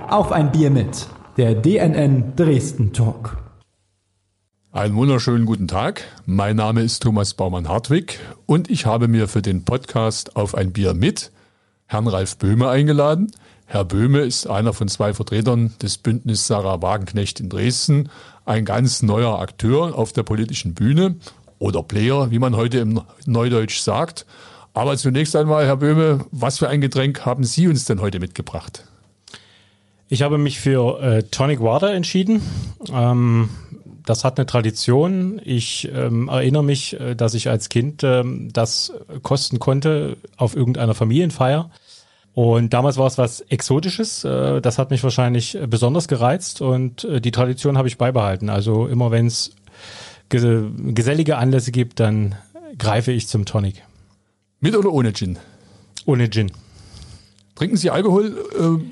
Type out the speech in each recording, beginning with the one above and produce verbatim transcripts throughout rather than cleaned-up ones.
Auf ein Bier mit, der D N N Dresden Talk. Einen wunderschönen guten Tag. Mein Name ist Thomas Baumann-Hartwig und ich habe mir für den Podcast Auf ein Bier mit Herrn Ralf Böhme eingeladen. Herr Böhme ist einer von zwei Vertretern des Bündnis Sarah Wagenknecht in Dresden, ein ganz neuer Akteur auf der politischen Bühne oder Player, wie man heute im Neudeutsch sagt. Aber zunächst einmal, Herr Böhme, was für ein Getränk haben Sie uns denn heute mitgebracht? Ich habe mich für äh, Tonic Water entschieden. Ähm, das hat eine Tradition. Ich ähm, erinnere mich, äh, dass ich als Kind ähm, das kosten konnte auf irgendeiner Familienfeier. Und damals war es was Exotisches. Äh, das hat mich wahrscheinlich besonders gereizt und äh, die Tradition habe ich beibehalten. Also immer wenn es ges- gesellige Anlässe gibt, dann greife ich zum Tonic. Mit oder ohne Gin? Ohne Gin. Trinken Sie Alkohol? Äh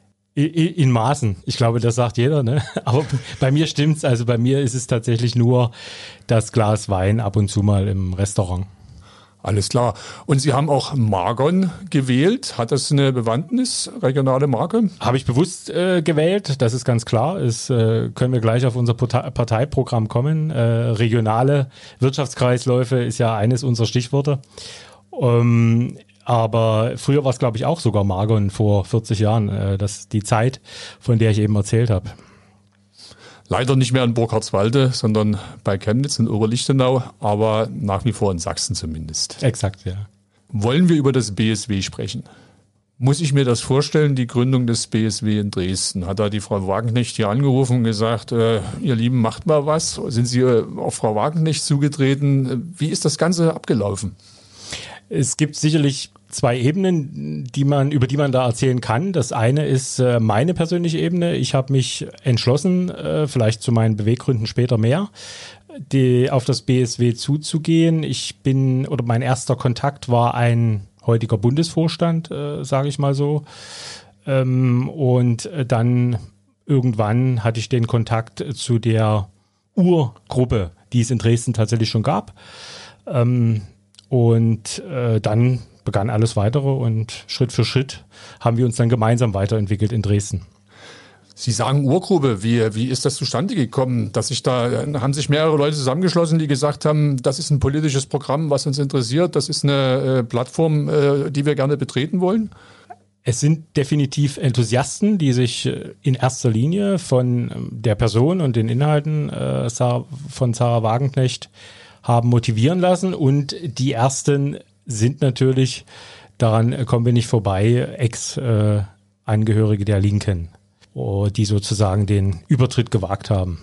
In Maßen. Ich glaube, das sagt jeder, ne? Aber bei mir stimmt's. Also bei mir ist es tatsächlich nur das Glas Wein ab und zu mal im Restaurant. Alles klar. Und Sie haben auch Margon gewählt. Hat das eine Bewandtnis, regionale Marke? Habe ich bewusst äh, gewählt. Das ist ganz klar. Es äh, können wir gleich auf unser Partei- Parteiprogramm kommen. Äh, regionale Wirtschaftskreisläufe ist ja eines unserer Stichworte. Ähm, Aber früher war es, glaube ich, auch sogar Margon vor vierzig Jahren. Äh, das ist die Zeit, von der ich eben erzählt habe. Leider nicht mehr in Burkhardswalde, sondern bei Chemnitz in Oberlichtenau, aber nach wie vor in Sachsen zumindest. Exakt, ja. Wollen wir über das B S W sprechen? Muss ich mir das vorstellen, die Gründung des B S W in Dresden? Hat da die Frau Wagenknecht hier angerufen und gesagt, äh, ihr Lieben, macht mal was? Sind Sie äh, auf Frau Wagenknecht zugetreten? Wie ist das Ganze abgelaufen? Es gibt sicherlich zwei Ebenen, die man, über die man da erzählen kann. Das eine ist äh, meine persönliche Ebene. Ich habe mich entschlossen, äh, vielleicht zu meinen Beweggründen später mehr, die, auf das B S W zuzugehen. Ich bin, oder mein erster Kontakt war ein heutiger Bundesvorstand, äh, sage ich mal so. Ähm, und äh, dann irgendwann hatte ich den Kontakt zu der Urgruppe, die es in Dresden tatsächlich schon gab. Ähm, Und äh, dann begann alles Weitere und Schritt für Schritt haben wir uns dann gemeinsam weiterentwickelt in Dresden. Sie sagen Urgruppe, wie, wie ist das zustande gekommen? Dass sich da, haben sich mehrere Leute zusammengeschlossen, die gesagt haben, das ist ein politisches Programm, was uns interessiert, das ist eine äh, Plattform, äh, die wir gerne betreten wollen? Es sind definitiv Enthusiasten, die sich in erster Linie von der Person und den Inhalten äh, von Sarah Wagenknecht haben motivieren lassen, und die ersten sind natürlich, daran kommen wir nicht vorbei, Ex-Angehörige der Linken, die sozusagen den Übertritt gewagt haben.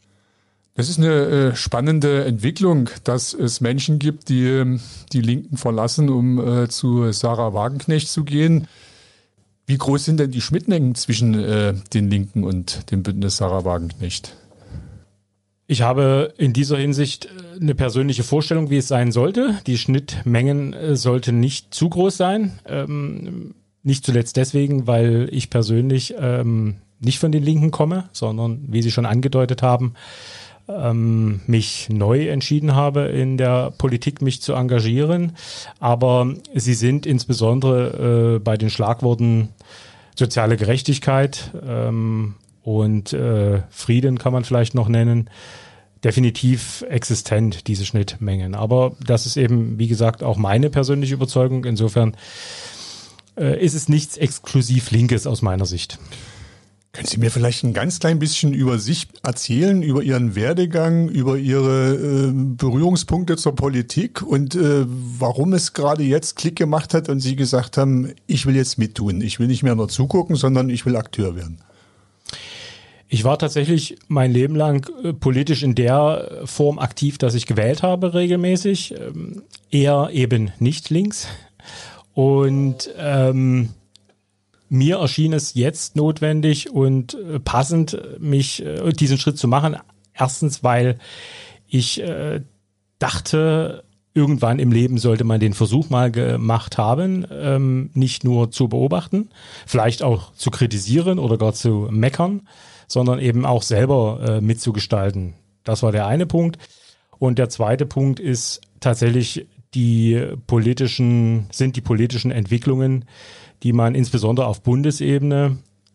Das ist eine spannende Entwicklung, dass es Menschen gibt, die die Linken verlassen, um zu Sarah Wagenknecht zu gehen. Wie groß sind denn die Schnittmengen zwischen den Linken und dem Bündnis Sarah Wagenknecht? Ich habe in dieser Hinsicht eine persönliche Vorstellung, wie es sein sollte. Die Schnittmengen sollten nicht zu groß sein. Ähm, nicht zuletzt deswegen, weil ich persönlich ähm, nicht von den Linken komme, sondern, wie Sie schon angedeutet haben, ähm, mich neu entschieden habe, in der Politik mich zu engagieren. Aber sie sind insbesondere äh, bei den Schlagworten soziale Gerechtigkeit ähm, und äh, Frieden kann man vielleicht noch nennen, definitiv existent, diese Schnittmengen. Aber das ist eben, wie gesagt, auch meine persönliche Überzeugung. Insofern äh, ist es nichts exklusiv Linkes aus meiner Sicht. Können Sie mir vielleicht ein ganz klein bisschen über sich erzählen, über Ihren Werdegang, über Ihre äh, Berührungspunkte zur Politik und äh, warum es gerade jetzt Klick gemacht hat und Sie gesagt haben, ich will jetzt mittun, ich will nicht mehr nur zugucken, sondern ich will Akteur werden? Ich war tatsächlich mein Leben lang äh, politisch in der Form aktiv, dass ich gewählt habe regelmäßig, ähm, eher eben nicht links. Und ähm, mir erschien es jetzt notwendig und äh, passend, mich äh, diesen Schritt zu machen. Erstens, weil ich äh, dachte, irgendwann im Leben sollte man den Versuch mal gemacht haben, ähm, nicht nur zu beobachten, vielleicht auch zu kritisieren oder gar zu meckern, sondern eben auch selber äh, mitzugestalten. Das war der eine Punkt. Und der zweite Punkt ist tatsächlich die politischen, sind die politischen Entwicklungen, die man insbesondere auf Bundesebene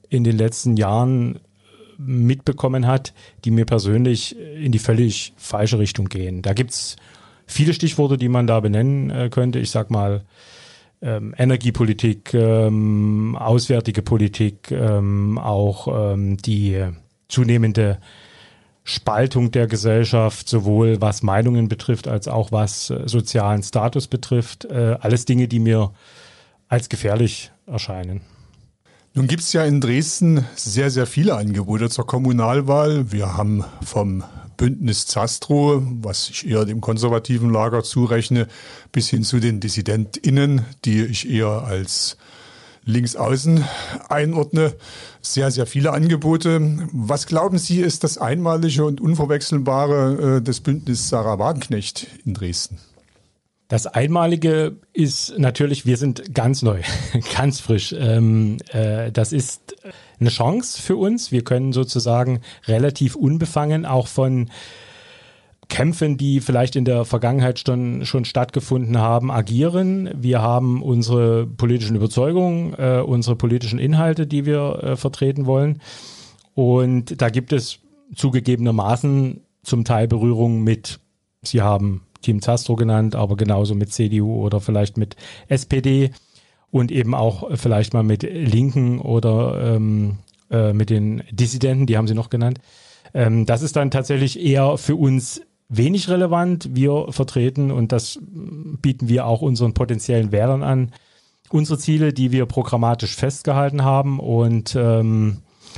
in den letzten Jahren mitbekommen hat, die mir persönlich in die völlig falsche Richtung gehen. Da gibt's viele Stichworte, die man da benennen äh, könnte. Ich sag mal ähm, Energiepolitik, ähm, auswärtige Politik, ähm, auch ähm, die zunehmende Spaltung der Gesellschaft, sowohl was Meinungen betrifft, als auch was äh, sozialen Status betrifft. Äh, alles Dinge, die mir als gefährlich erscheinen. Nun gibt es ja in Dresden sehr, sehr viele Angebote zur Kommunalwahl. Wir haben vom Bündnis Zastro, was ich eher dem konservativen Lager zurechne, bis hin zu den DissidentInnen, die ich eher als Linksaußen einordne. Sehr, sehr viele Angebote. Was glauben Sie, ist das Einmalige und Unverwechselbare äh, des Bündnis Sarah Wagenknecht in Dresden? Das Einmalige ist natürlich, wir sind ganz neu, ganz frisch. Ähm, äh, das ist eine Chance für uns. Wir können sozusagen relativ unbefangen auch von Kämpfen, die vielleicht in der Vergangenheit schon, schon stattgefunden haben, agieren. Wir haben unsere politischen Überzeugungen, äh, unsere politischen Inhalte, die wir äh, vertreten wollen. Und da gibt es zugegebenermaßen zum Teil Berührungen mit, Sie haben Team Zastro genannt, aber genauso mit C D U oder vielleicht mit S P D und eben auch vielleicht mal mit Linken oder ähm, äh, mit den Dissidenten, die haben Sie noch genannt. Ähm, das ist dann tatsächlich eher für uns wenig relevant. Wir vertreten, und das bieten wir auch unseren potenziellen Wählern an, unsere Ziele, die wir programmatisch festgehalten haben, und ähm,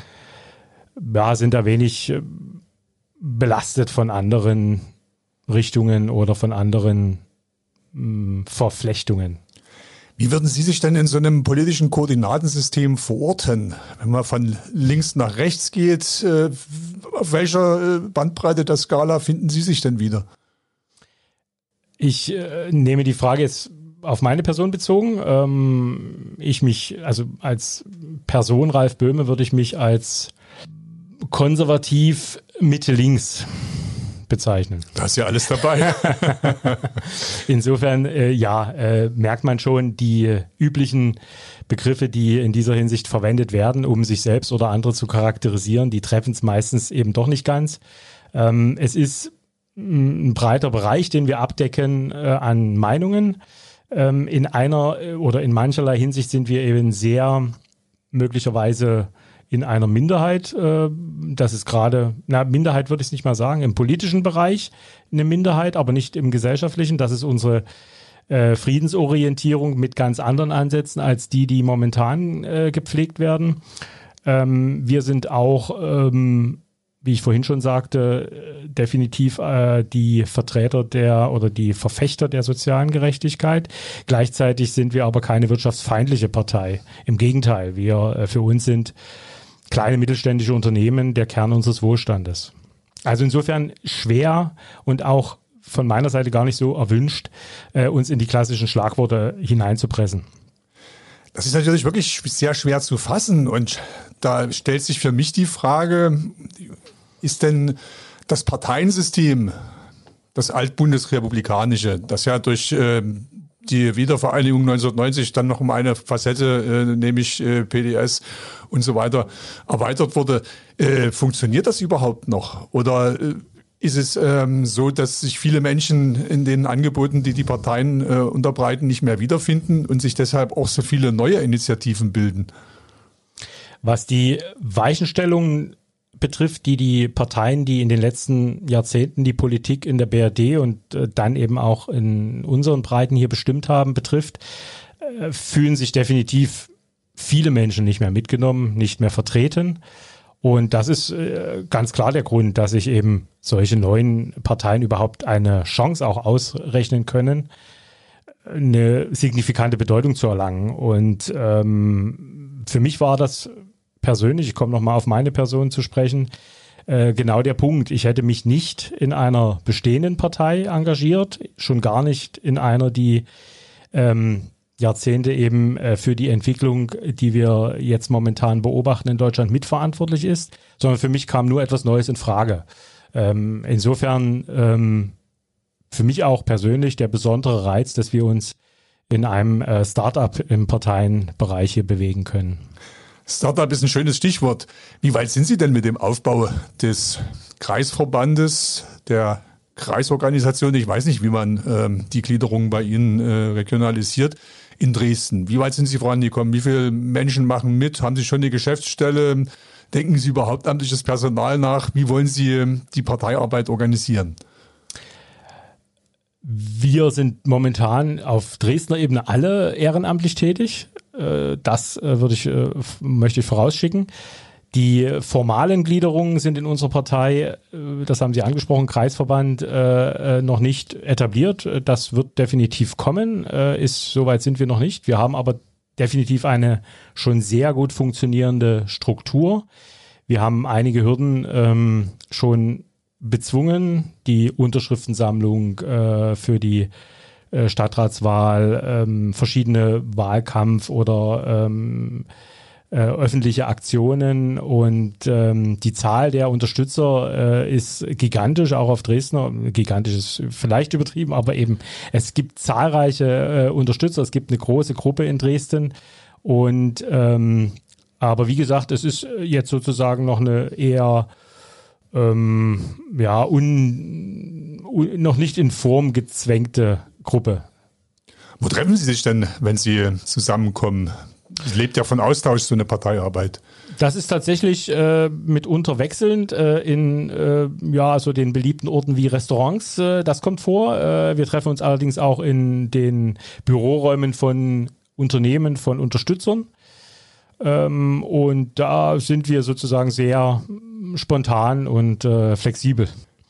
ja, sind da wenig belastet von anderen Richtungen oder von anderen mh, Verflechtungen. Wie würden Sie sich denn in so einem politischen Koordinatensystem verorten? Wenn man von links nach rechts geht, äh, auf welcher Bandbreite der Skala finden Sie sich denn wieder? Ich äh, nehme die Frage jetzt auf meine Person bezogen. Ähm, ich mich, also als Person Ralf Böhme, würde ich mich als konservativ Mitte-links bezeichnen. Da ist ja alles dabei. Insofern, äh, ja, äh, merkt man schon die äh, üblichen Begriffe, die in dieser Hinsicht verwendet werden, um sich selbst oder andere zu charakterisieren. Die treffen es meistens eben doch nicht ganz. Ähm, es ist ein breiter Bereich, den wir abdecken äh, an Meinungen. Ähm, in einer äh, oder in mancherlei Hinsicht sind wir eben sehr möglicherweise in einer Minderheit, äh, das ist gerade, na, Minderheit würde ich nicht mal sagen, im politischen Bereich eine Minderheit, aber nicht im gesellschaftlichen. Das ist unsere äh, Friedensorientierung mit ganz anderen Ansätzen als die, die momentan äh, gepflegt werden. Ähm, wir sind auch, ähm, wie ich vorhin schon sagte, definitiv äh, die Vertreter der oder die Verfechter der sozialen Gerechtigkeit. Gleichzeitig sind wir aber keine wirtschaftsfeindliche Partei. Im Gegenteil, wir äh, für uns sind kleine mittelständische Unternehmen der Kern unseres Wohlstandes. Also insofern schwer und auch von meiner Seite gar nicht so erwünscht, äh, uns in die klassischen Schlagworte hineinzupressen. Das ist natürlich wirklich sehr schwer zu fassen, und da stellt sich für mich die Frage, ist denn das Parteiensystem, das altbundesrepublikanische, das ja durch äh, die Wiedervereinigung neunzehnhundertneunzig dann noch um eine Facette, äh, nämlich äh, P D S und so weiter, erweitert wurde. Äh, funktioniert das überhaupt noch? Oder äh, ist es ähm, so, dass sich viele Menschen in den Angeboten, die die Parteien äh, unterbreiten, nicht mehr wiederfinden und sich deshalb auch so viele neue Initiativen bilden? Was die Weichenstellung betrifft, die die Parteien, die in den letzten Jahrzehnten die Politik in der B R D und äh, dann eben auch in unseren Breiten hier bestimmt haben, betrifft, äh, fühlen sich definitiv viele Menschen nicht mehr mitgenommen, nicht mehr vertreten. Und das ist äh, ganz klar der Grund, dass sich eben solche neuen Parteien überhaupt eine Chance auch ausrechnen können, eine signifikante Bedeutung zu erlangen. Und ähm, für mich war das persönlich, ich komme nochmal auf meine Person zu sprechen, äh, genau der Punkt. Ich hätte mich nicht in einer bestehenden Partei engagiert, schon gar nicht in einer, die ähm, Jahrzehnte eben äh, für die Entwicklung, die wir jetzt momentan beobachten in Deutschland, mitverantwortlich ist, sondern für mich kam nur etwas Neues in Frage. Ähm, insofern ähm, für mich auch persönlich der besondere Reiz, dass wir uns in einem äh, Start-up im Parteienbereich hier bewegen können. Startup ist ein schönes Stichwort. Wie weit sind Sie denn mit dem Aufbau des Kreisverbandes, der Kreisorganisation? Ich weiß nicht, wie man ähm, die Gliederung bei Ihnen äh, regionalisiert in Dresden. Wie weit sind Sie vorangekommen? Wie viele Menschen machen mit? Haben Sie schon eine Geschäftsstelle? Denken Sie über hauptamtliches Personal nach? Wie wollen Sie die Parteiarbeit organisieren? Wir sind momentan auf Dresdner Ebene alle ehrenamtlich tätig. Das würde ich, möchte ich vorausschicken. Die formalen Gliederungen sind in unserer Partei, das haben Sie angesprochen, Kreisverband, noch nicht etabliert. Das wird definitiv kommen. Ist, soweit sind wir noch nicht. Wir haben aber definitiv eine schon sehr gut funktionierende Struktur. Wir haben einige Hürden ähm, schon bezwungen, die Unterschriftensammlung äh, für die äh, Stadtratswahl, ähm, verschiedene Wahlkampf- oder ähm, äh, öffentliche Aktionen und ähm, die Zahl der Unterstützer äh, ist gigantisch, auch auf Dresdner. Gigantisch ist vielleicht übertrieben, aber eben es gibt zahlreiche äh, Unterstützer, es gibt eine große Gruppe in Dresden und ähm, aber wie gesagt, es ist jetzt sozusagen noch eine eher Ähm, ja, un, un, noch nicht in Form gezwängte Gruppe. Wo treffen Sie sich denn, wenn Sie zusammenkommen? Es lebt ja von Austausch, so eine Parteiarbeit. Das ist tatsächlich äh, mitunter wechselnd äh, in äh, ja, so den beliebten Orten wie Restaurants. Äh, das kommt vor. Äh, wir treffen uns allerdings auch in den Büroräumen von Unternehmen, von Unterstützern. Ähm, und da sind wir sozusagen sehr spontan und äh, flexibel.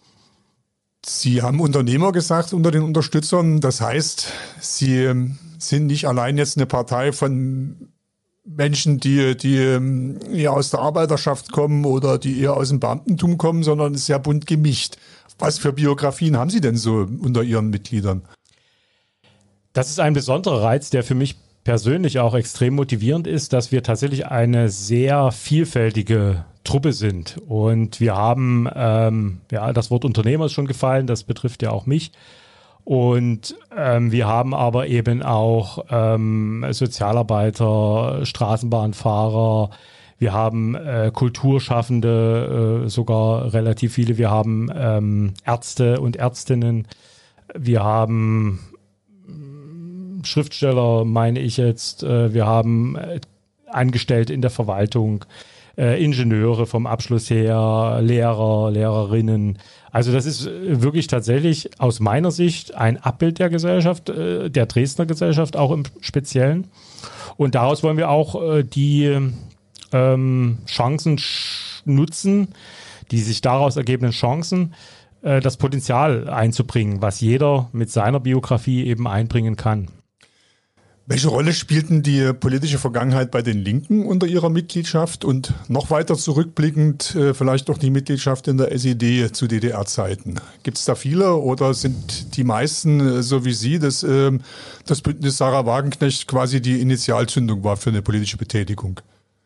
Sie haben Unternehmer gesagt unter den Unterstützern. Das heißt, Sie sind nicht allein jetzt eine Partei von Menschen, die, die eher aus der Arbeiterschaft kommen oder die eher aus dem Beamtentum kommen, sondern sehr bunt gemischt. Was für Biografien haben Sie denn so unter Ihren Mitgliedern? Das ist ein besonderer Reiz, der für mich persönlich auch extrem motivierend ist, dass wir tatsächlich eine sehr vielfältige Truppe sind. Und wir haben, ähm, ja, das Wort Unternehmer ist schon gefallen, das betrifft ja auch mich. Und ähm, wir haben aber eben auch ähm, Sozialarbeiter, Straßenbahnfahrer, wir haben äh, Kulturschaffende, äh, sogar relativ viele. Wir haben ähm, Ärzte und Ärztinnen. Wir haben Schriftsteller, meine ich jetzt. Äh, wir haben äh, Angestellte in der Verwaltung, äh, Ingenieure vom Abschluss her, Lehrer, Lehrerinnen. Also das ist wirklich tatsächlich aus meiner Sicht ein Abbild der Gesellschaft, äh, der Dresdner Gesellschaft auch im Speziellen. Und daraus wollen wir auch äh, die ähm, Chancen sch- nutzen, die sich daraus ergebenden Chancen, äh, das Potenzial einzubringen, was jeder mit seiner Biografie eben einbringen kann. Welche Rolle spielten die politische Vergangenheit bei den Linken unter ihrer Mitgliedschaft und noch weiter zurückblickend äh, vielleicht auch die Mitgliedschaft in der S E D zu D D R-Zeiten? Gibt es da viele oder sind die meisten äh, so wie Sie, dass äh, das Bündnis Sarah Wagenknecht quasi die Initialzündung war für eine politische Betätigung?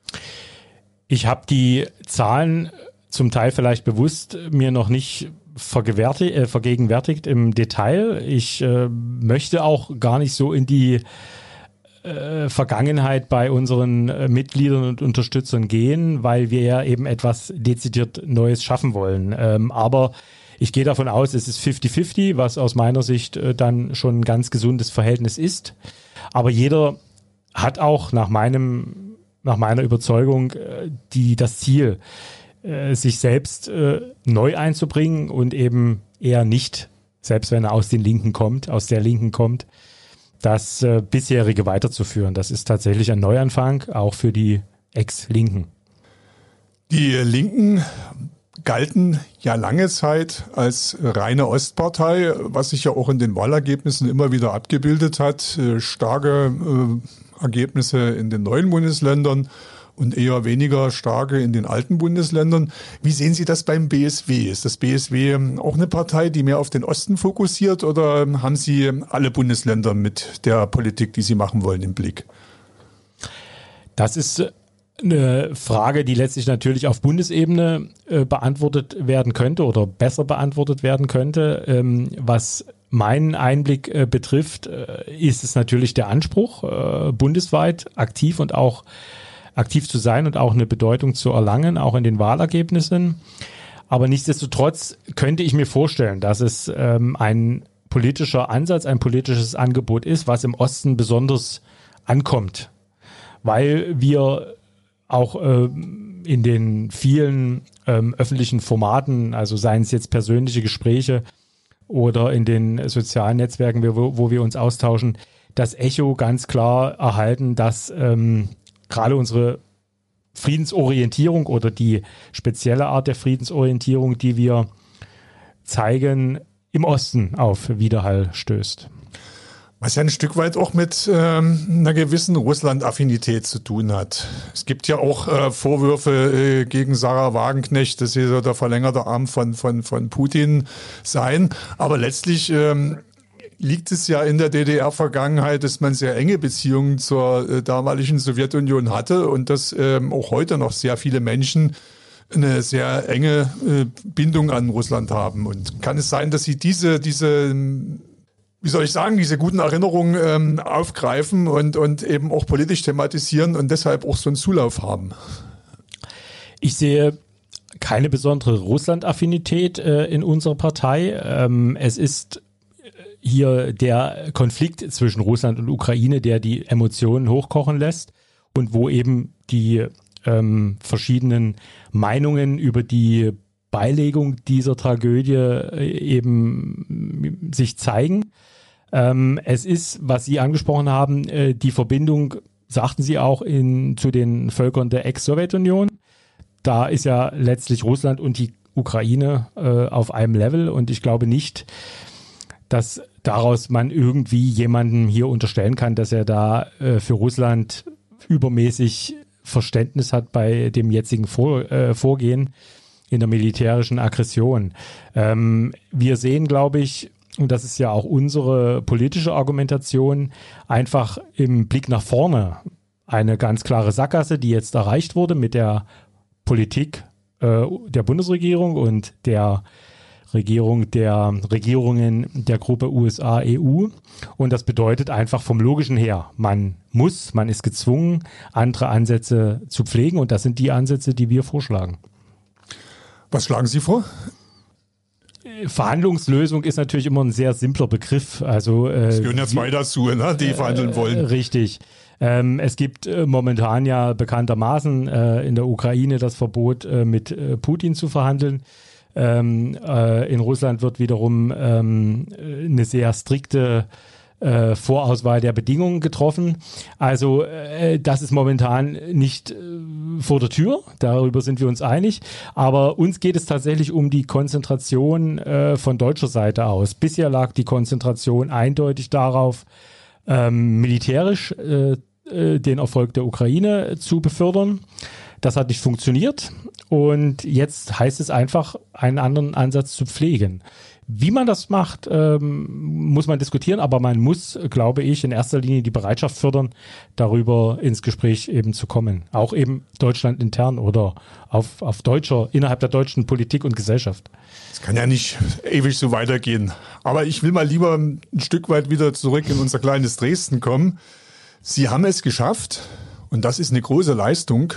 Ich habe die Zahlen zum Teil vielleicht bewusst mir noch nicht vergewärtigt, äh, vergegenwärtigt im Detail. Ich äh, möchte auch gar nicht so in die äh, Vergangenheit bei unseren äh, Mitgliedern und Unterstützern gehen, weil wir ja eben etwas dezidiert Neues schaffen wollen. Ähm, aber ich gehe davon aus, es ist fifty fifty, was aus meiner Sicht äh, dann schon ein ganz gesundes Verhältnis ist. Aber jeder hat auch nach meinem, nach meiner Überzeugung äh, die, das Ziel, äh, sich selbst äh, neu einzubringen und eben eher nicht, selbst wenn er aus den Linken kommt, aus der Linken kommt, das äh, bisherige weiterzuführen. Das ist tatsächlich ein Neuanfang, auch für die Ex-Linken. Die Linken galten ja lange Zeit als reine Ostpartei, was sich ja auch in den Wahlergebnissen immer wieder abgebildet hat. Äh, starke äh, Ergebnisse in den neuen Bundesländern und eher weniger starke in den alten Bundesländern. Wie sehen Sie das beim B S W? Ist das B S W auch eine Partei, die mehr auf den Osten fokussiert oder haben Sie alle Bundesländer mit der Politik, die Sie machen wollen, im Blick? Das ist eine Frage, die letztlich natürlich auf Bundesebene äh, beantwortet werden könnte oder besser beantwortet werden könnte. Ähm, was meinen Einblick äh, betrifft, äh, ist es natürlich der Anspruch, äh, bundesweit aktiv und auch aktiv zu sein und auch eine Bedeutung zu erlangen, auch in den Wahlergebnissen. Aber nichtsdestotrotz könnte ich mir vorstellen, dass es ähm, ein politischer Ansatz, ein politisches Angebot ist, was im Osten besonders ankommt, weil wir auch ähm, in den vielen ähm, öffentlichen Formaten, also seien es jetzt persönliche Gespräche oder in den sozialen Netzwerken, wo, wo wir uns austauschen, das Echo ganz klar erhalten, dass ähm, gerade unsere Friedensorientierung oder die spezielle Art der Friedensorientierung, die wir zeigen, im Osten auf Widerhall stößt. Was ja ein Stück weit auch mit ähm, einer gewissen Russland-Affinität zu tun hat. Es gibt ja auch äh, Vorwürfe äh, gegen Sarah Wagenknecht, dass sie so der verlängerte Arm von, von, von Putin seien. Aber letztlich ähm, liegt es ja in der D D R-Vergangenheit, dass man sehr enge Beziehungen zur äh, damaligen Sowjetunion hatte und dass ähm, auch heute noch sehr viele Menschen eine sehr enge äh, Bindung an Russland haben. Und kann es sein, dass sie diese, diese, wie soll ich sagen, diese guten Erinnerungen ähm, aufgreifen und, und eben auch politisch thematisieren und deshalb auch so einen Zulauf haben? Ich sehe keine besondere Russland-Affinität äh, in unserer Partei. Ähm, es ist hier der Konflikt zwischen Russland und Ukraine, der die Emotionen hochkochen lässt und wo eben die ähm, verschiedenen Meinungen über die Beilegung dieser Tragödie äh, eben sich zeigen. Ähm, es ist, was Sie angesprochen haben, äh, die Verbindung, sagten Sie auch, in, zu den Völkern der Ex-Sowjetunion. Da ist ja letztlich Russland und die Ukraine äh, auf einem Level und ich glaube nicht, dass daraus man irgendwie jemandem hier unterstellen kann, dass er da äh, für Russland übermäßig Verständnis hat bei dem jetzigen Vor, äh, Vorgehen in der militärischen Aggression. Ähm, wir sehen, glaube ich, und das ist ja auch unsere politische Argumentation, einfach im Blick nach vorne eine ganz klare Sackgasse, die jetzt erreicht wurde mit der Politik äh, der Bundesregierung und der Regierung der Regierungen der Gruppe U S A E U. Und das bedeutet einfach vom Logischen her, man muss, man ist gezwungen, andere Ansätze zu pflegen. Und das sind die Ansätze, die wir vorschlagen. Was schlagen Sie vor? Verhandlungslösung ist natürlich immer ein sehr simpler Begriff. Also, äh, es gehören ja zwei dazu, ne, die verhandeln wollen. Äh, richtig. Ähm, es gibt äh, momentan ja bekanntermaßen äh, in der Ukraine das Verbot, äh, mit äh, Putin zu verhandeln. Ähm, äh, in Russland wird wiederum ähm, eine sehr strikte äh, Vorauswahl der Bedingungen getroffen. Also äh, das ist momentan nicht äh, vor der Tür, darüber sind wir uns einig. Aber uns geht es tatsächlich um die Konzentration äh, von deutscher Seite aus. Bisher lag die Konzentration eindeutig darauf, ähm, militärisch äh, äh, den Erfolg der Ukraine zu befördern. Das hat nicht funktioniert und jetzt heißt es einfach, einen anderen Ansatz zu pflegen. Wie man das macht, ähm, muss man diskutieren, aber man muss, glaube ich, in erster Linie die Bereitschaft fördern, darüber ins Gespräch eben zu kommen. Auch eben Deutschland intern oder auf, auf deutscher, innerhalb der deutschen Politik und Gesellschaft. Es kann ja nicht ewig so weitergehen. Aber ich will mal lieber ein Stück weit wieder zurück in unser kleines Dresden kommen. Sie haben es geschafft. Und das ist eine große Leistung.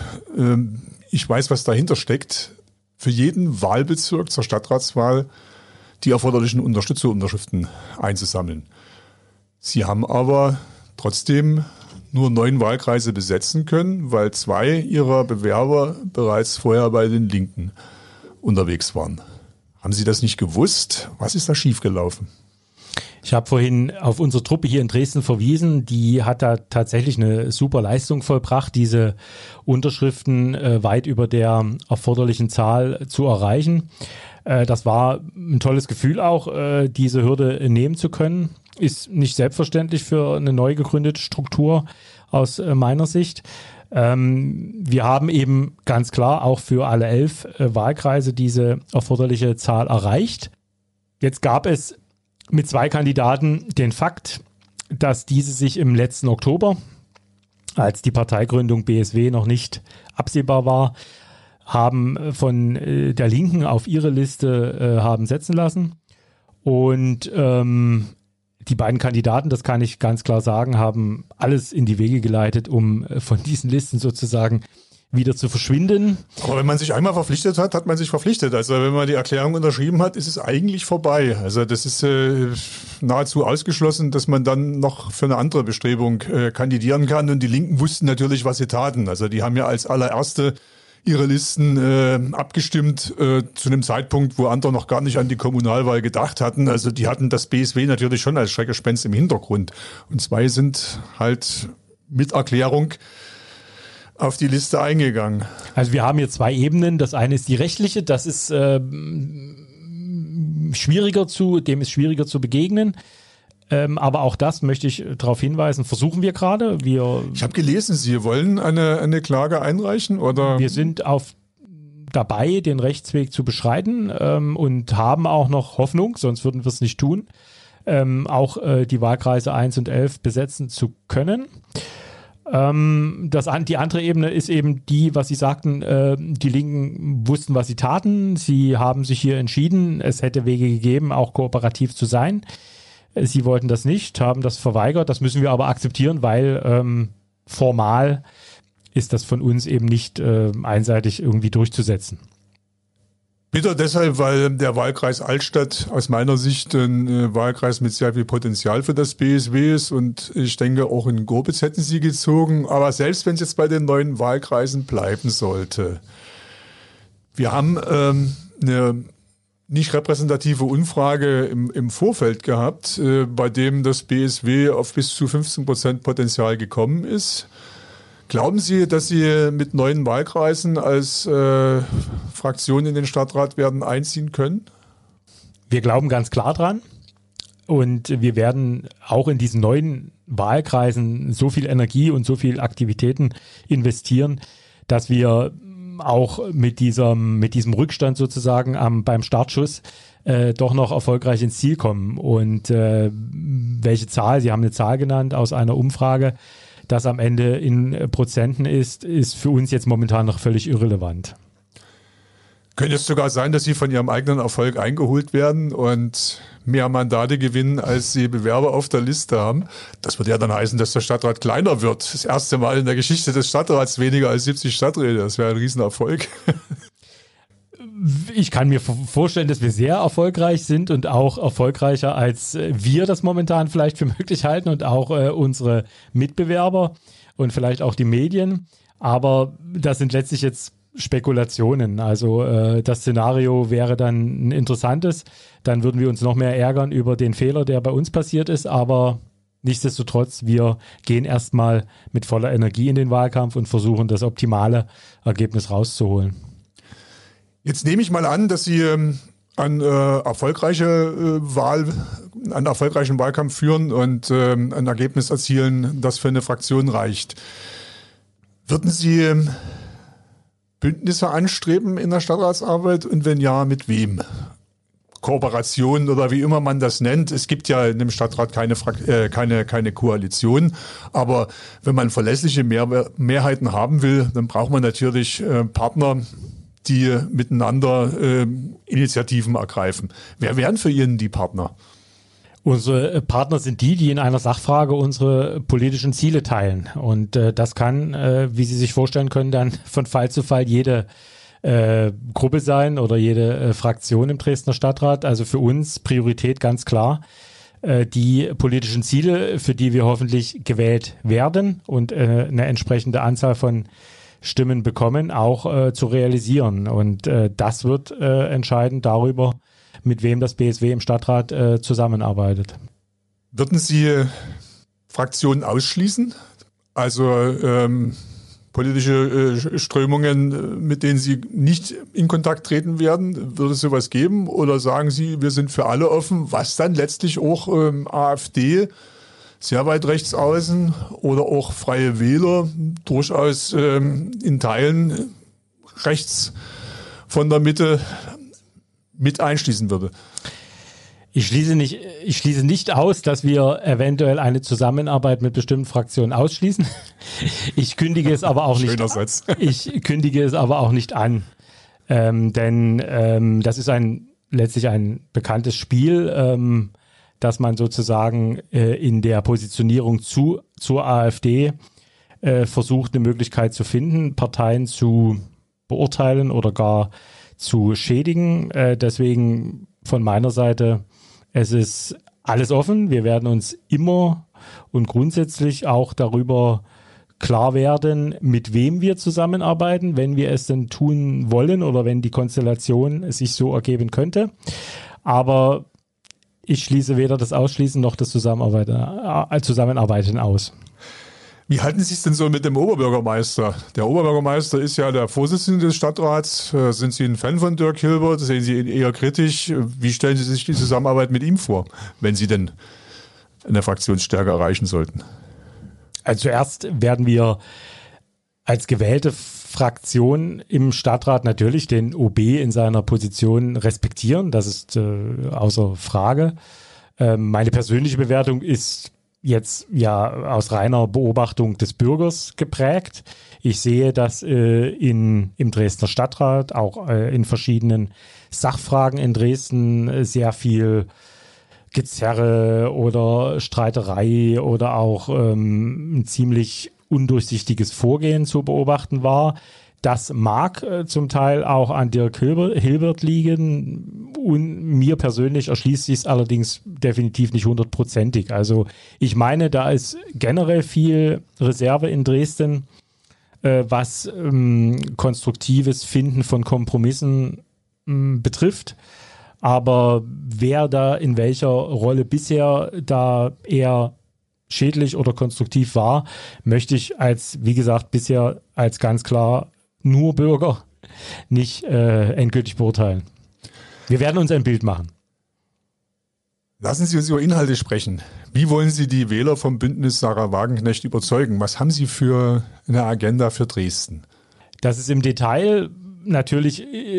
Ich weiß, was dahinter steckt. Für jeden Wahlbezirk zur Stadtratswahl die erforderlichen Unterstützerunterschriften einzusammeln. Sie haben aber trotzdem nur neun Wahlkreise besetzen können, weil zwei ihrer Bewerber bereits vorher bei den Linken unterwegs waren. Haben Sie das nicht gewusst? Was ist da schiefgelaufen? Ich habe vorhin auf unsere Truppe hier in Dresden verwiesen. Die hat da tatsächlich eine super Leistung vollbracht, diese Unterschriften äh, weit über der erforderlichen Zahl zu erreichen. Äh, das war ein tolles Gefühl auch, äh, diese Hürde nehmen zu können. Ist nicht selbstverständlich für eine neu gegründete Struktur aus äh, meiner Sicht. Ähm, wir haben eben ganz klar auch für alle elf äh, Wahlkreise diese erforderliche Zahl erreicht. Jetzt gab es mit zwei Kandidaten den Fakt, dass diese sich im letzten Oktober, als die Parteigründung B S W noch nicht absehbar war, haben von äh, der Linken auf ihre Liste äh, haben setzen lassen. Und ähm, Die beiden Kandidaten, das kann ich ganz klar sagen, haben alles in die Wege geleitet, um von diesen Listen sozusagen wieder zu verschwinden. Aber wenn man sich einmal verpflichtet hat, hat man sich verpflichtet. Also wenn man die Erklärung unterschrieben hat, ist es eigentlich vorbei. Also das ist äh, nahezu ausgeschlossen, dass man dann noch für eine andere Bestrebung äh, kandidieren kann. Und die Linken wussten natürlich, was sie taten. Also die haben ja als allererste ihre Listen äh, abgestimmt äh, zu einem Zeitpunkt, wo andere noch gar nicht an die Kommunalwahl gedacht hatten. Also die hatten das B S W natürlich schon als Schreckgespenst im Hintergrund. Und zwei sind halt mit Erklärung auf die Liste eingegangen. Also wir haben hier zwei Ebenen. Das eine ist die rechtliche, das ist äh, schwieriger zu, dem ist schwieriger zu begegnen. Ähm, aber auch das möchte ich darauf hinweisen, versuchen wir gerade. Wir, ich habe gelesen, Sie wollen eine, eine Klage einreichen, oder? Wir sind auf dabei, den Rechtsweg zu beschreiten ähm, und haben auch noch Hoffnung, sonst würden wir es nicht tun, ähm, auch äh, die Wahlkreise eins und elf besetzen zu können. Ähm, das, die andere Ebene ist eben die, was Sie sagten, äh, die Linken wussten, was sie taten. Sie haben sich hier entschieden, es hätte Wege gegeben, auch kooperativ zu sein. Sie wollten das nicht, haben das verweigert. Das müssen wir aber akzeptieren, weil ähm, formal ist das von uns eben nicht äh, einseitig irgendwie durchzusetzen. Bitter deshalb, weil der Wahlkreis Altstadt aus meiner Sicht ein äh, Wahlkreis mit sehr viel Potenzial für das B S W ist. Und ich denke, auch in Gorbitz hätten sie gezogen. Aber selbst wenn es jetzt bei den neuen Wahlkreisen bleiben sollte. Wir haben ähm, eine nicht repräsentative Umfrage im, im Vorfeld gehabt, äh, bei dem das B S W auf bis zu fünfzehn Prozent Potenzial gekommen ist. Glauben Sie, dass Sie mit neuen Wahlkreisen als äh, Fraktion in den Stadtrat werden einziehen können? Wir glauben ganz klar dran. Und wir werden auch in diesen neuen Wahlkreisen so viel Energie und so viel Aktivitäten investieren, dass wir auch mit diesem, mit diesem Rückstand sozusagen am, beim Startschuss äh, doch noch erfolgreich ins Ziel kommen. Und äh, welche Zahl, Sie haben eine Zahl genannt aus einer Umfrage, das am Ende in Prozenten ist, ist für uns jetzt momentan noch völlig irrelevant. Könnte es sogar sein, dass Sie von Ihrem eigenen Erfolg eingeholt werden und mehr Mandate gewinnen, als Sie Bewerber auf der Liste haben? Das würde ja dann heißen, dass der Stadtrat kleiner wird. Das erste Mal in der Geschichte des Stadtrats weniger als siebzig Stadträte. Das wäre ein Riesenerfolg. Ich kann mir vorstellen, dass wir sehr erfolgreich sind und auch erfolgreicher, als wir das momentan vielleicht für möglich halten und auch äh, unsere Mitbewerber und vielleicht auch die Medien. Aber das sind letztlich jetzt Spekulationen. Also äh, das Szenario wäre dann ein interessantes. Dann würden wir uns noch mehr ärgern über den Fehler, der bei uns passiert ist. Aber nichtsdestotrotz, wir gehen erstmal mit voller Energie in den Wahlkampf und versuchen, das optimale Ergebnis rauszuholen. Jetzt nehme ich mal an, dass Sie ähm, an äh, erfolgreiche äh, Wahl, einen erfolgreichen Wahlkampf führen und ähm, ein Ergebnis erzielen, das für eine Fraktion reicht. Würden Sie ähm, Bündnisse anstreben in der Stadtratsarbeit und wenn ja, mit wem? Kooperationen oder wie immer man das nennt. Es gibt ja in dem Stadtrat keine, äh, keine, keine Koalition, aber wenn man verlässliche Mehr- Mehrheiten haben will, dann braucht man natürlich äh, Partner, die miteinander äh, Initiativen ergreifen. Wer wären für Ihnen die Partner? Unsere Partner sind die, die in einer Sachfrage unsere politischen Ziele teilen. Und äh, das kann, äh, wie Sie sich vorstellen können, dann von Fall zu Fall jede äh, Gruppe sein oder jede äh, Fraktion im Dresdner Stadtrat. Also für uns Priorität ganz klar, äh, die politischen Ziele, für die wir hoffentlich gewählt werden und äh, eine entsprechende Anzahl von Stimmen bekommen, auch äh, zu realisieren. Und äh, das wird äh, entscheiden darüber, mit wem das B S W im Stadtrat äh, zusammenarbeitet. Würden Sie Fraktionen ausschließen? Also ähm, politische äh, Strömungen, mit denen Sie nicht in Kontakt treten werden, würde es sowas geben? Oder sagen Sie, wir sind für alle offen, was dann letztlich auch ähm, AfD, sehr weit rechts außen oder auch Freie Wähler durchaus ähm, in Teilen rechts von der Mitte mit einschließen würde? Ich schließe nicht, ich schließe nicht aus, dass wir eventuell eine Zusammenarbeit mit bestimmten Fraktionen ausschließen. Ich kündige es aber auch nicht. Schöner Satz. Ich kündige es aber auch nicht an, ähm, denn ähm, das ist ein letztlich ein bekanntes Spiel. Ähm, dass man sozusagen äh, in der Positionierung zu, zur AfD äh, versucht, eine Möglichkeit zu finden, Parteien zu beurteilen oder gar zu schädigen. Äh, deswegen von meiner Seite, es ist alles offen. Wir werden uns immer und grundsätzlich auch darüber klar werden, mit wem wir zusammenarbeiten, wenn wir es denn tun wollen oder wenn die Konstellation sich so ergeben könnte. Aber ich schließe weder das Ausschließen noch das Zusammenarbeiten, äh, Zusammenarbeiten aus. Wie halten Sie es denn so mit dem Oberbürgermeister? Der Oberbürgermeister ist ja der Vorsitzende des Stadtrats. Sind Sie ein Fan von Dirk Hilbert? Sehen Sie ihn eher kritisch? Wie stellen Sie sich die Zusammenarbeit mit ihm vor, wenn Sie denn eine Fraktionsstärke erreichen sollten? Also zuerst werden wir als gewählte Fraktion im Stadtrat natürlich den O B in seiner Position respektieren. Das ist äh, außer Frage. Ähm, meine persönliche Bewertung ist jetzt ja aus reiner Beobachtung des Bürgers geprägt. Ich sehe, dass äh, in, im Dresdner Stadtrat auch äh, in verschiedenen Sachfragen in Dresden äh, sehr viel Gezerre oder Streiterei oder auch ähm, ein ziemlich undurchsichtiges Vorgehen zu beobachten war. Das mag äh, zum Teil auch an Dirk Hilbert, Hilbert liegen und mir persönlich erschließt sich es allerdings definitiv nicht hundertprozentig. Also ich meine, da ist generell viel Reserve in Dresden, äh, was ähm, konstruktives Finden von Kompromissen ähm, betrifft. Aber wer da in welcher Rolle bisher da eher schädlich oder konstruktiv war, möchte ich als, wie gesagt, bisher als ganz klar nur Bürger nicht äh, endgültig beurteilen. Wir werden uns ein Bild machen. Lassen Sie uns über Inhalte sprechen. Wie wollen Sie die Wähler vom Bündnis Sarah Wagenknecht überzeugen? Was haben Sie für eine Agenda für Dresden? Das ist im Detail natürlich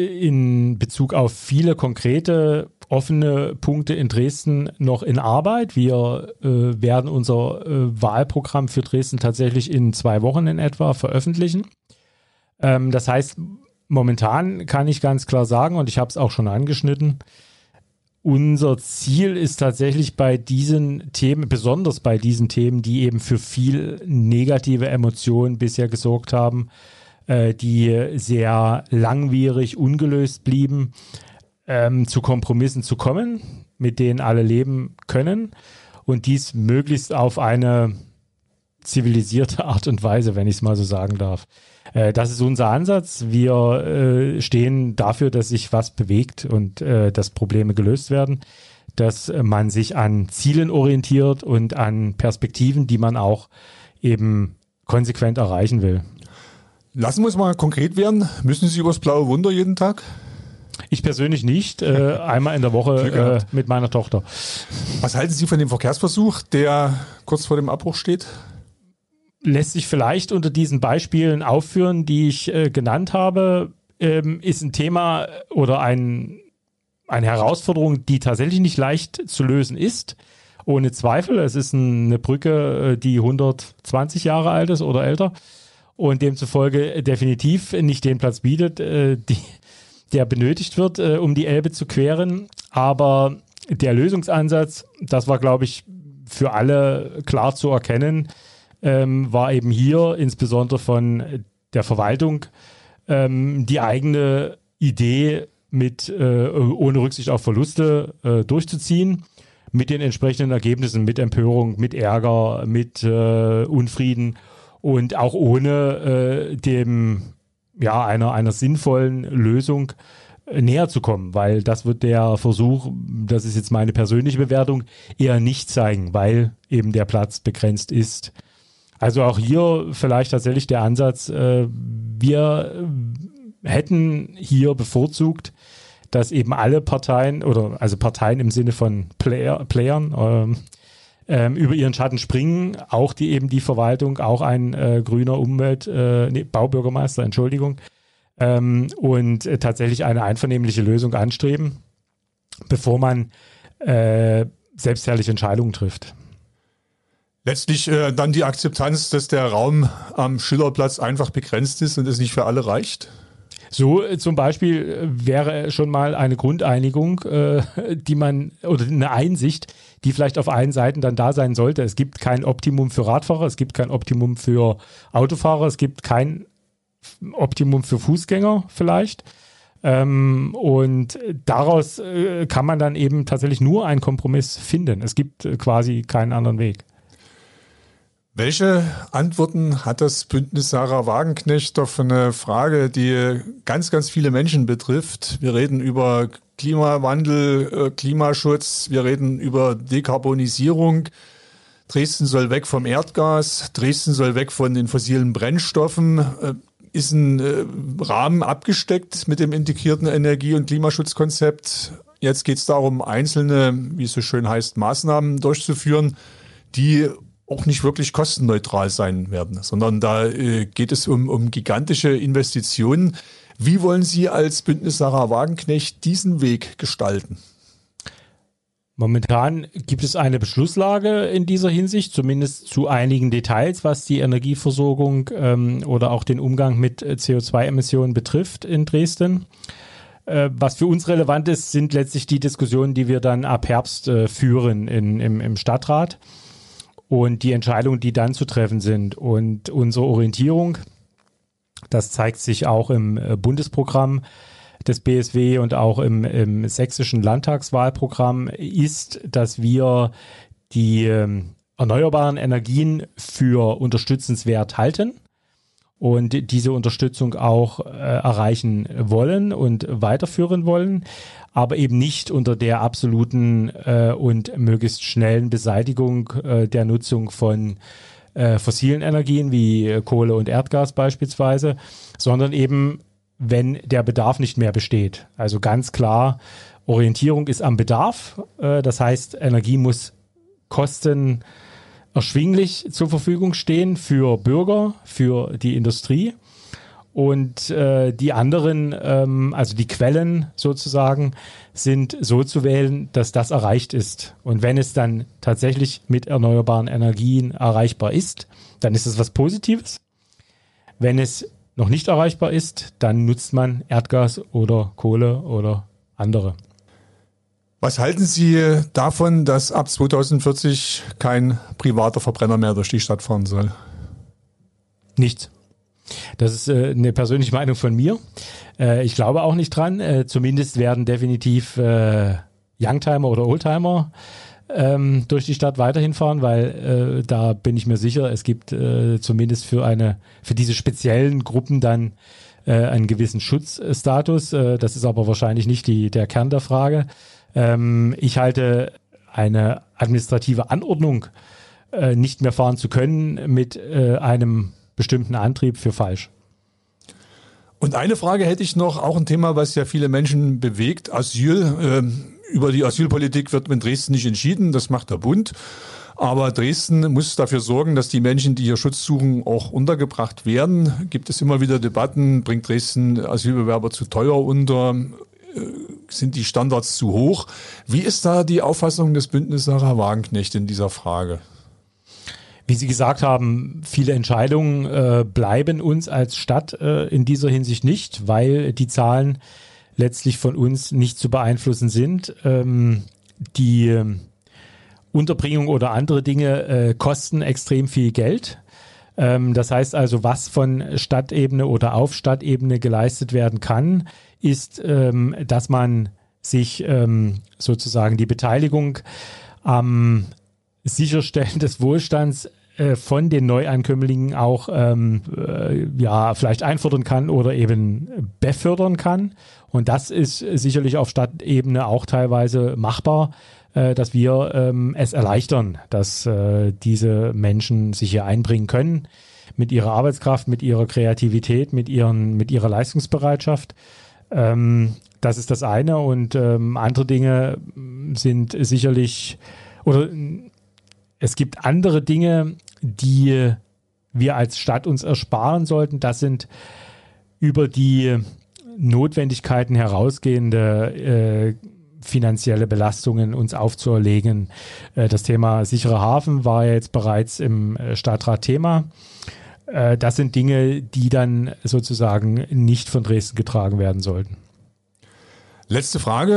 in Bezug auf viele konkrete offene Punkte in Dresden noch in Arbeit. Wir äh, werden unser äh, Wahlprogramm für Dresden tatsächlich in zwei Wochen in etwa veröffentlichen. Ähm, das heißt, momentan kann ich ganz klar sagen, und ich habe es auch schon angeschnitten, unser Ziel ist tatsächlich bei diesen Themen, besonders bei diesen Themen, die eben für viel negative Emotionen bisher gesorgt haben, die sehr langwierig ungelöst blieben, ähm, zu Kompromissen zu kommen, mit denen alle leben können und dies möglichst auf eine zivilisierte Art und Weise, wenn ich es mal so sagen darf. Äh, das ist unser Ansatz. Wir äh, stehen dafür, dass sich was bewegt und äh, dass Probleme gelöst werden, dass man sich an Zielen orientiert und an Perspektiven, die man auch eben konsequent erreichen will. Lassen wir es mal konkret werden. Müssen Sie übers blaue Wunder jeden Tag? Ich persönlich nicht. Äh, einmal in der Woche äh, mit meiner Tochter. Was halten Sie von dem Verkehrsversuch, der kurz vor dem Abbruch steht? Lässt sich vielleicht unter diesen Beispielen aufführen, die ich äh, genannt habe, ähm, ist ein Thema oder ein, eine Herausforderung, die tatsächlich nicht leicht zu lösen ist. Ohne Zweifel. Es ist ein, eine Brücke, die hundertzwanzig Jahre alt ist oder älter. Und demzufolge definitiv nicht den Platz bietet, äh, die, der benötigt wird, äh, um die Elbe zu queren. Aber der Lösungsansatz, das war, glaube ich, für alle klar zu erkennen, ähm, war eben hier insbesondere von der Verwaltung ähm, die eigene Idee mit äh, ohne Rücksicht auf Verluste äh, durchzuziehen, mit den entsprechenden Ergebnissen, mit Empörung, mit Ärger, mit äh, Unfrieden. Und auch ohne äh, dem ja einer einer sinnvollen Lösung äh, näher zu kommen, weil das wird der Versuch, das ist jetzt meine persönliche Bewertung, eher nicht zeigen, weil eben der Platz begrenzt ist. Also auch hier vielleicht tatsächlich der Ansatz, äh, wir hätten hier bevorzugt, dass eben alle Parteien oder also Parteien im Sinne von Player, Playern äh, Ähm, über ihren Schatten springen, auch die eben die Verwaltung, auch ein äh, grüner Umwelt, äh, nee, Baubürgermeister, Entschuldigung, ähm, und äh, tatsächlich eine einvernehmliche Lösung anstreben, bevor man äh, selbstherrliche Entscheidungen trifft. Letztlich äh, dann die Akzeptanz, dass der Raum am Schillerplatz einfach begrenzt ist und es nicht für alle reicht? So äh, zum Beispiel wäre schon mal eine Grundeinigung, äh, die man, oder eine Einsicht, die vielleicht auf allen Seiten dann da sein sollte. Es gibt kein Optimum für Radfahrer, es gibt kein Optimum für Autofahrer, es gibt kein Optimum für Fußgänger vielleicht. Ähm, und daraus äh, kann man dann eben tatsächlich nur einen Kompromiss finden. Es gibt äh, quasi keinen anderen Weg. Welche Antworten hat das Bündnis Sarah Wagenknecht auf eine Frage, die ganz, ganz viele Menschen betrifft? Wir reden über Klimawandel, Klimaschutz, wir reden über Dekarbonisierung. Dresden soll weg vom Erdgas, Dresden soll weg von den fossilen Brennstoffen. Ist ein Rahmen abgesteckt mit dem integrierten Energie- und Klimaschutzkonzept? Jetzt geht es darum, einzelne, wie es so schön heißt, Maßnahmen durchzuführen, die auch nicht wirklich kostenneutral sein werden, sondern da äh, geht es um, um gigantische Investitionen. Wie wollen Sie als Bündnis Sarah Wagenknecht diesen Weg gestalten? Momentan gibt es eine Beschlusslage in dieser Hinsicht, zumindest zu einigen Details, was die Energieversorgung ähm, oder auch den Umgang mit C O zwei Emissionen betrifft in Dresden. Äh, was für uns relevant ist, sind letztlich die Diskussionen, die wir dann ab Herbst äh, führen in, im, im Stadtrat. Und die Entscheidungen, die dann zu treffen sind. Und unsere Orientierung, das zeigt sich auch im Bundesprogramm des B S W und auch im, im sächsischen Landtagswahlprogramm, ist, dass wir die ähm, erneuerbaren Energien für unterstützenswert halten und diese Unterstützung auch äh, erreichen wollen und weiterführen wollen, aber eben nicht unter der absoluten äh, und möglichst schnellen Beseitigung äh, der Nutzung von äh, fossilen Energien wie äh, Kohle und Erdgas beispielsweise, sondern eben, wenn der Bedarf nicht mehr besteht. Also ganz klar, Orientierung ist am Bedarf. Äh, das heißt, Energie muss kostenerschwinglich zur Verfügung stehen für Bürger, für die Industrie. Und äh, die anderen, ähm, also die Quellen sozusagen, sind so zu wählen, dass das erreicht ist. Und wenn es dann tatsächlich mit erneuerbaren Energien erreichbar ist, dann ist es was Positives. Wenn es noch nicht erreichbar ist, dann nutzt man Erdgas oder Kohle oder andere. Was halten Sie davon, dass ab zweitausendvierzig kein privater Verbrenner mehr durch die Stadt fahren soll? Nichts. Das ist äh, eine persönliche Meinung von mir. Äh, ich glaube auch nicht dran. Äh, zumindest werden definitiv äh, Youngtimer oder Oldtimer ähm, durch die Stadt weiterhin fahren, weil äh, da bin ich mir sicher, es gibt äh, zumindest für eine für diese speziellen Gruppen dann äh, einen gewissen Schutzstatus. Äh, das ist aber wahrscheinlich nicht die, der Kern der Frage. Ähm, ich halte eine administrative Anordnung, äh, nicht mehr fahren zu können, mit äh, einem bestimmten Antrieb für falsch. Und eine Frage hätte ich noch, auch ein Thema, was ja viele Menschen bewegt, Asyl. Ähm, über die Asylpolitik wird in Dresden nicht entschieden, das macht der Bund. Aber Dresden muss dafür sorgen, dass die Menschen, die hier Schutz suchen, auch untergebracht werden. Gibt es immer wieder Debatten, bringt Dresden Asylbewerber zu teuer unter, sind die Standards zu hoch? Wie ist da die Auffassung des Bündnisses Sarah Wagenknecht in dieser Frage? Wie Sie gesagt haben, viele Entscheidungen äh, bleiben uns als Stadt äh, in dieser Hinsicht nicht, weil die Zahlen letztlich von uns nicht zu beeinflussen sind. Ähm, die äh, Unterbringung oder andere Dinge äh, kosten extrem viel Geld. Ähm, das heißt also, was von Stadtebene oder auf Stadtebene geleistet werden kann, ist, ähm, dass man sich ähm, sozusagen die Beteiligung am Sicherstellen des Wohlstands äh, von den Neuankömmlingen auch ähm, äh, ja vielleicht einfordern kann oder eben befördern kann. Und das ist sicherlich auf Stadtebene auch teilweise machbar, äh, dass wir ähm, es erleichtern, dass äh, diese Menschen sich hier einbringen können mit ihrer Arbeitskraft, mit ihrer Kreativität, mit ihren mit ihrer Leistungsbereitschaft. Ähm, das ist das eine. Und ähm, andere Dinge sind sicherlich oder es gibt andere Dinge, die wir als Stadt uns ersparen sollten. Das sind über die Notwendigkeiten herausgehende äh, finanzielle Belastungen uns aufzuerlegen. Äh, das Thema sicherer Hafen war ja jetzt bereits im Stadtrat Thema. Äh, das sind Dinge, die dann sozusagen nicht von Dresden getragen werden sollten. Letzte Frage.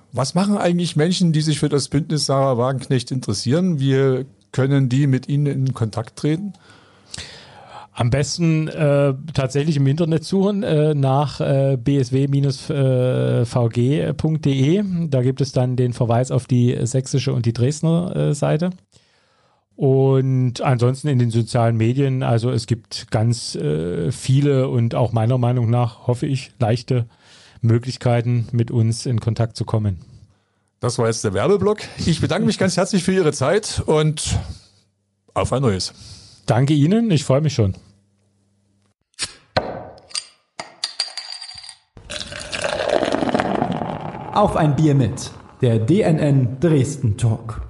Was machen eigentlich Menschen, die sich für das Bündnis Sarah Wagenknecht interessieren? Wie können die mit Ihnen in Kontakt treten? Am besten äh, tatsächlich im Internet suchen äh, nach äh, b s w v g punkt d e. Da gibt es dann den Verweis auf die sächsische und die Dresdner äh, Seite. Und ansonsten in den sozialen Medien, also es gibt ganz äh, viele und auch meiner Meinung nach, hoffe ich, leichte Möglichkeiten, mit uns in Kontakt zu kommen. Das war jetzt der Werbeblock. Ich bedanke mich ganz herzlich für Ihre Zeit und auf ein neues. Danke Ihnen, ich freue mich schon. Auf ein Bier mit, der D N N Dresden Talk.